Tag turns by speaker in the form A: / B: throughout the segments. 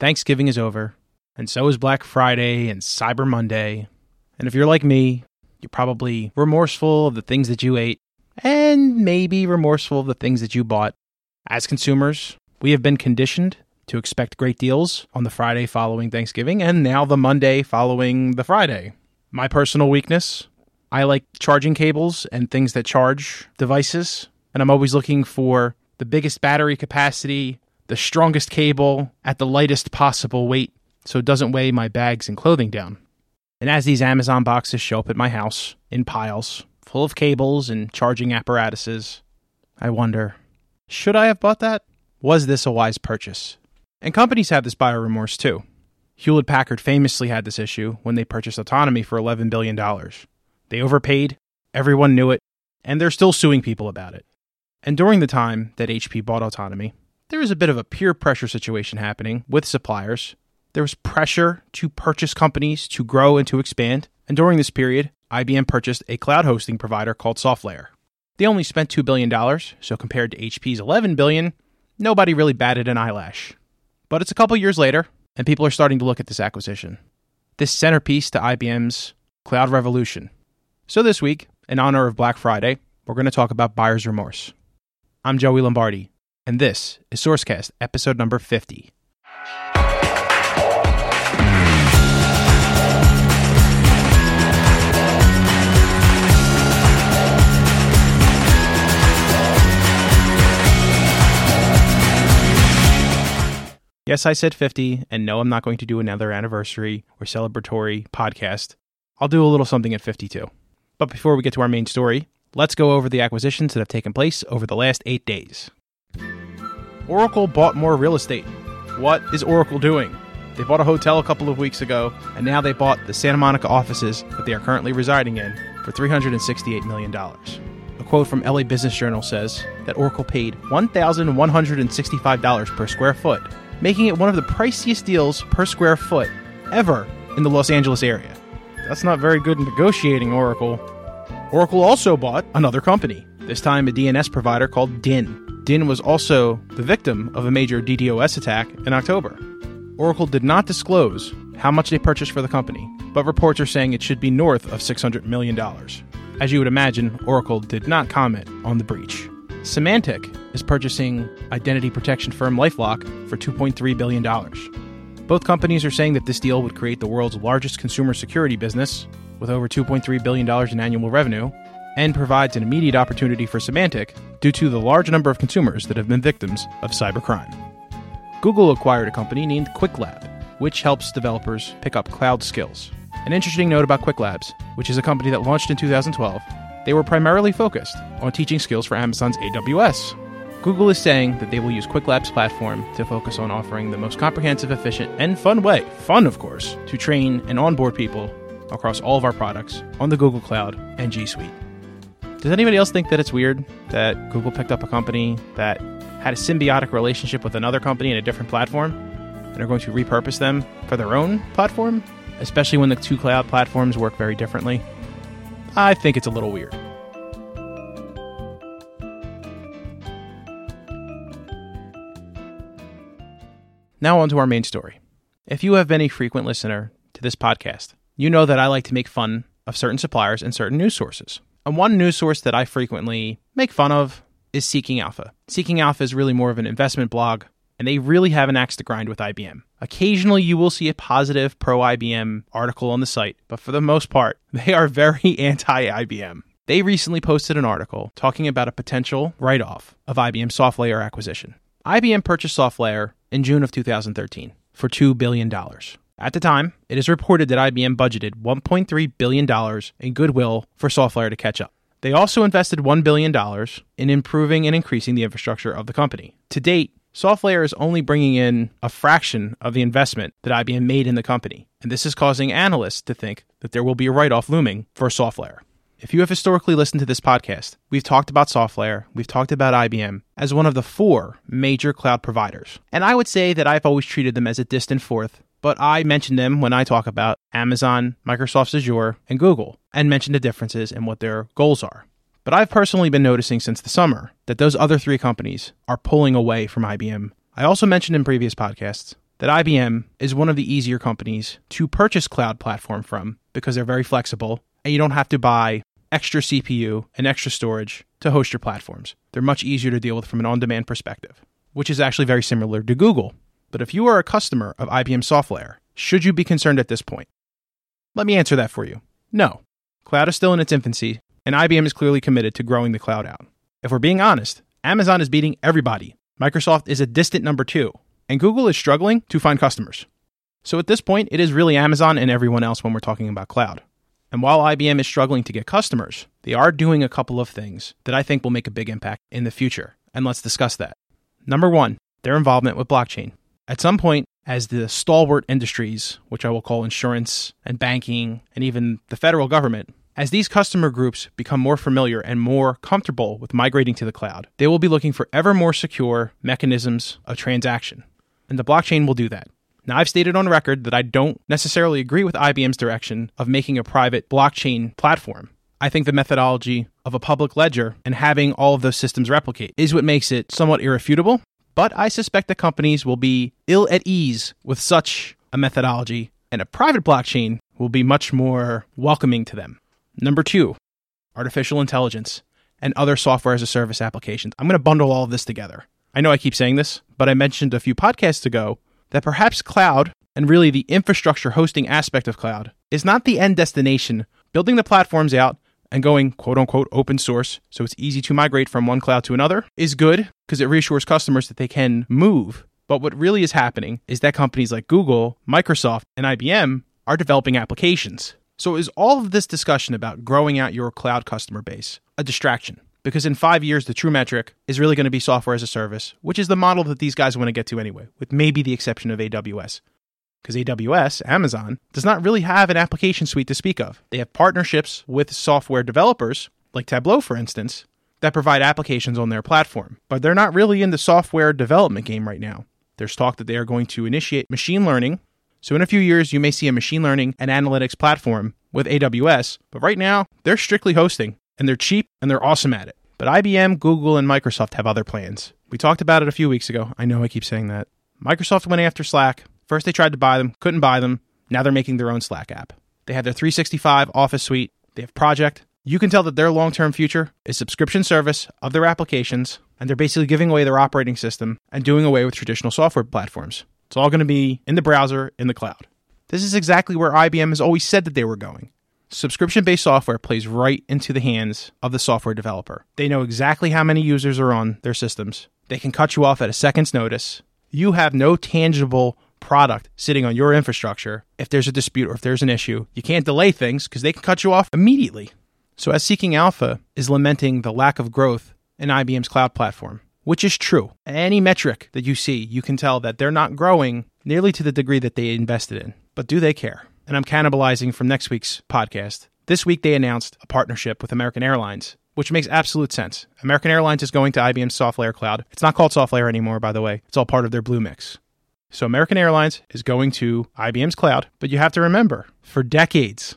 A: Thanksgiving is over, and so is Black Friday and Cyber Monday. And if you're like me, you're probably remorseful of the things that you ate, and maybe remorseful of the things that you bought. As consumers, we have been conditioned to expect great deals on the Friday following Thanksgiving, and now the Monday following the Friday. My personal weakness, I like charging cables and things that charge devices, and I'm always looking for the biggest battery capacity, the strongest cable at the lightest possible weight, so it doesn't weigh my bags and clothing down. And as these Amazon boxes show up at my house in piles, full of cables and charging apparatuses, I wonder, should I have bought that? Was this a wise purchase? And companies have this buyer remorse too. Hewlett-Packard famously had this issue when they purchased Autonomy for $11 billion. They overpaid, everyone knew it, and they're still suing people about it. And during the time that HP bought Autonomy, there was a bit of a peer pressure situation happening with suppliers. There was pressure to purchase companies to grow and to expand. And during this period, IBM purchased a cloud hosting provider called SoftLayer. They only spent $2 billion, so compared to HP's $11 billion, nobody really batted an eyelash. But it's a couple years later, and people are starting to look at this acquisition, this centerpiece to IBM's cloud revolution. So this week, in honor of Black Friday, we're going to talk about buyer's remorse. I'm Joey Lombardi, and this is Sourcecast, episode number 50. Yes, I said 50, and no, I'm not going to do another anniversary or celebratory podcast. I'll do a little something at 52. But before we get to our main story, let's go over the acquisitions that have taken place over the last 8 days. Oracle bought more real estate. What is Oracle doing? They bought a hotel a couple of weeks ago, and now they bought the Santa Monica offices that they are currently residing in for $368 million. A quote from LA Business Journal says that Oracle paid $1,165 per square foot, making it one of the priciest deals per square foot ever in the Los Angeles area. That's not very good negotiating, Oracle. Oracle also bought another company, this time a DNS provider called DIN. DIN was also the victim of a major DDoS attack in October. Oracle did not disclose how much they purchased for the company, but reports are saying it should be north of $600 million. As you would imagine, Oracle did not comment on the breach. Symantec is purchasing identity protection firm LifeLock for $2.3 billion. Both companies are saying that this deal would create the world's largest consumer security business with over $2.3 billion in annual revenue and provides an immediate opportunity for Symantec due to the large number of consumers that have been victims of cybercrime. Google acquired a company named QuickLab, which helps developers pick up cloud skills. An interesting note about QuickLabs, which is a company that launched in 2012, they were primarily focused on teaching skills for Amazon's AWS. Google is saying that they will use QuickLab's platform to focus on offering the most comprehensive, efficient, and fun way, of course, to train and onboard people across all of our products on the Google Cloud and G Suite. Does anybody else think that it's weird that Google picked up a company that had a symbiotic relationship with another company in a different platform and are going to repurpose them for their own platform, especially when the two cloud platforms work very differently? I think it's a little weird. Now on to our main story. If you have been a frequent listener to this podcast, you know that I like to make fun of certain suppliers and certain news sources. And one news source that I frequently make fun of is Seeking Alpha. Seeking Alpha is really more of an investment blog, and they really have an axe to grind with IBM. Occasionally, you will see a positive pro-IBM article on the site, but for the most part, they are very anti-IBM. They recently posted an article talking about a potential write-off of IBM SoftLayer acquisition. IBM purchased SoftLayer in June of 2013 for $2 billion. At the time, it is reported that IBM budgeted $1.3 billion in goodwill for SoftLayer to catch up. They also invested $1 billion in improving and increasing the infrastructure of the company. To date, SoftLayer is only bringing in a fraction of the investment that IBM made in the company, and this is causing analysts to think that there will be a write-off looming for SoftLayer. If you have historically listened to this podcast, we've talked about SoftLayer, we've talked about IBM as one of the 4 major cloud providers. And I would say that I've always treated them as a distant fourth, but I mention them when I talk about Amazon, Microsoft's Azure, and Google, and mention the differences in what their goals are. But I've personally been noticing since the summer that those other 3 companies are pulling away from IBM. I also mentioned in previous podcasts that IBM is one of the easier companies to purchase cloud platform from because they're very flexible and you don't have to buy extra CPU and extra storage to host your platforms. They're much easier to deal with from an on-demand perspective, which is actually very similar to Google. But if you are a customer of IBM SoftLayer, should you be concerned at this point? Let me answer that for you. No. Cloud is still in its infancy, and IBM is clearly committed to growing the cloud out. If we're being honest, Amazon is beating everybody. Microsoft is a distant number 2, and Google is struggling to find customers. So at this point, it is really Amazon and everyone else when we're talking about cloud. And while IBM is struggling to get customers, they are doing a couple of things that I think will make a big impact in the future. And let's discuss that. Number 1, their involvement with blockchain. At some point, as the stalwart industries, which I will call insurance and banking and even the federal government, as these customer groups become more familiar and more comfortable with migrating to the cloud, they will be looking for ever more secure mechanisms of transaction. And the blockchain will do that. Now, I've stated on record that I don't necessarily agree with IBM's direction of making a private blockchain platform. I think the methodology of a public ledger and having all of those systems replicate is what makes it somewhat irrefutable, but I suspect that companies will be ill at ease with such a methodology, and a private blockchain will be much more welcoming to them. Number 2, artificial intelligence and other software as a service applications. I'm going to bundle all of this together. I know I keep saying this, but I mentioned a few podcasts ago that perhaps cloud, and really the infrastructure hosting aspect of cloud, is not the end destination. Building the platforms out and going quote-unquote open source so it's easy to migrate from one cloud to another is good because it reassures customers that they can move. But what really is happening is that companies like Google, Microsoft, and IBM are developing applications. So is all of this discussion about growing out your cloud customer base a distraction? Because in 5 years, the true metric is really going to be software as a service, which is the model that these guys want to get to anyway, with maybe the exception of AWS. Because AWS, Amazon, does not really have an application suite to speak of. They have partnerships with software developers, like Tableau, for instance, that provide applications on their platform. But they're not really in the software development game right now. There's talk that they are going to initiate machine learning. So in a few years, you may see a machine learning and analytics platform with AWS. But right now, they're strictly hosting, and they're cheap, and they're awesome at it. But IBM, Google, and Microsoft have other plans. We talked about it a few weeks ago. I know I keep saying that. Microsoft went after Slack. First, they tried to buy them, couldn't buy them. Now they're making their own Slack app. They have their 365 Office suite. They have Project. You can tell that their long-term future is subscription service of their applications, and they're basically giving away their operating system and doing away with traditional software platforms. It's all going to be in the browser, in the cloud. This is exactly where IBM has always said that they were going. Subscription-based software plays right into the hands of the software developer. They know exactly how many users are on their systems. They can cut you off at a second's notice. You have no tangible product sitting on your infrastructure. If there's a dispute or if there's an issue, you can't delay things because they can cut you off immediately. So as Seeking Alpha is lamenting the lack of growth in IBM's cloud platform, which is true. Any metric that you see, you can tell that they're not growing nearly to the degree that they invested in. But do they care? And I'm cannibalizing from next week's podcast. This week, they announced a partnership with American Airlines, which makes absolute sense. American Airlines is going to IBM's SoftLayer cloud. It's not called SoftLayer anymore, by the way. It's all part of their Bluemix. So American Airlines is going to IBM's cloud. But you have to remember, for decades,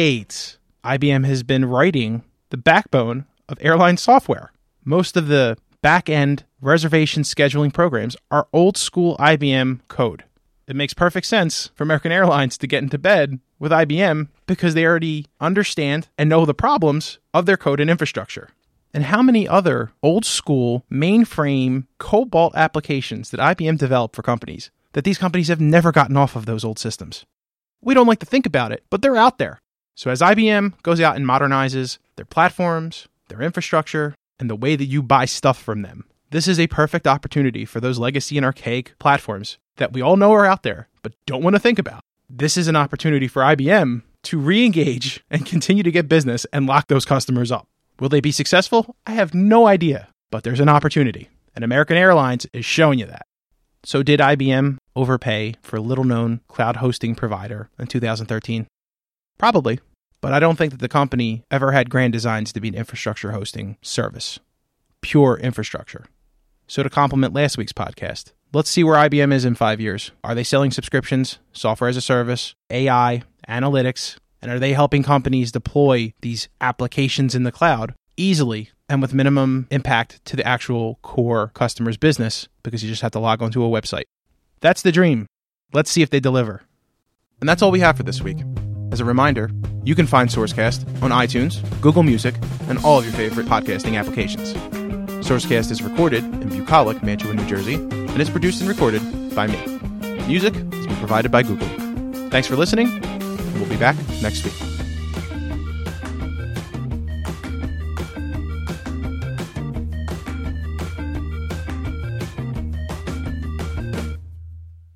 A: IBM has been writing the backbone of airline software. Most of the back-end reservation scheduling programs are old-school IBM code. It makes perfect sense for American Airlines to get into bed with IBM because they already understand and know the problems of their code and infrastructure. And how many other old-school mainframe COBOL applications that IBM developed for companies that these companies have never gotten off of those old systems? We don't like to think about it, but they're out there. So as IBM goes out and modernizes their platforms, their infrastructure, and the way that you buy stuff from them, this is a perfect opportunity for those legacy and archaic platforms that we all know are out there, but don't want to think about. This is an opportunity for IBM to re-engage and continue to get business and lock those customers up. Will they be successful? I have no idea, but there's an opportunity, and American Airlines is showing you that. So did IBM overpay for a little-known cloud hosting provider in 2013? Probably, but I don't think that the company ever had grand designs to be an infrastructure hosting service. Pure infrastructure. So to complement last week's podcast, let's see where IBM is in 5 years. Are they selling subscriptions, software as a service, AI, analytics, and are they helping companies deploy these applications in the cloud easily and with minimum impact to the actual core customer's business because you just have to log onto a website? That's the dream. Let's see if they deliver. And that's all we have for this week. As a reminder, you can find Sourcecast on iTunes, Google Music, and all of your favorite podcasting applications. Sourcecast is recorded in Bucolic, Mantua, New Jersey, and is produced and recorded by me. Music has been provided by Google. Thanks for listening, and we'll be back next week.